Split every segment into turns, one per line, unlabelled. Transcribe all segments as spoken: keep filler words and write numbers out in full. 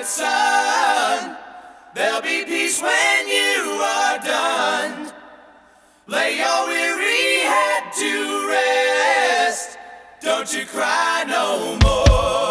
wayward son. There'll be peace when you are done. Lay your weary head to rest. Don't you cry no more.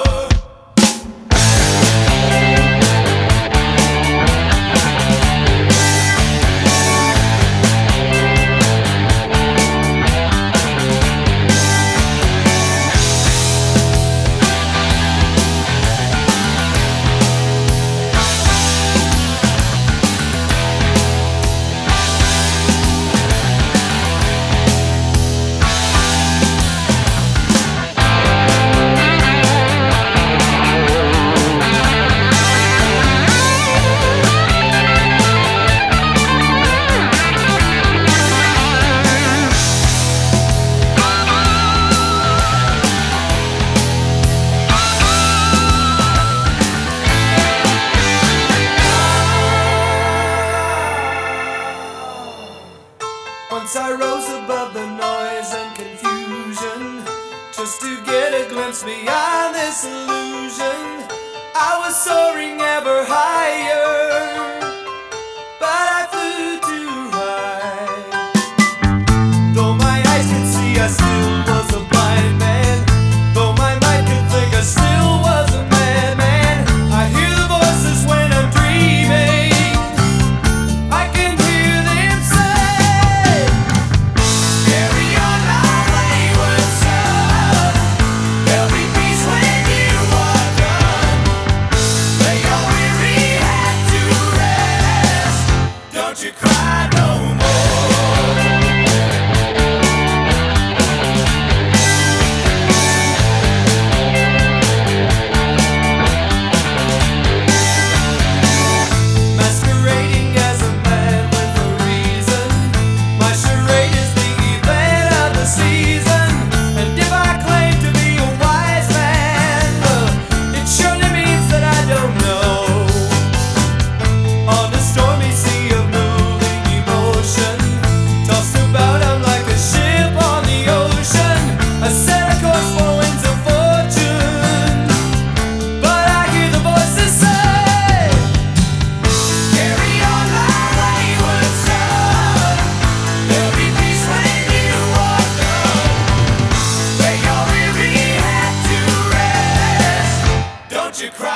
Once I rose above the noise and confusion, just to get a glimpse beyond this illusion. I was soaring ever higher, but I flew too high. Though my eyes could see, I still was a blind man. Though my mind could think, I still was a madman. I hear the voices when I'm dreaming. I can hear them say, you cry no more. Masquerading as a man with a reason. My charade is the event of the season. And if I claim to be a wise man, uh, it surely means that I don't know. On a stormy sea of tossed about, I'm like a ship on the ocean. I set a course for winds of fortune, but I hear the voices say, carry on my wayward son. There'll be peace when you are done. Lay your weary head to rest. Don't you cry.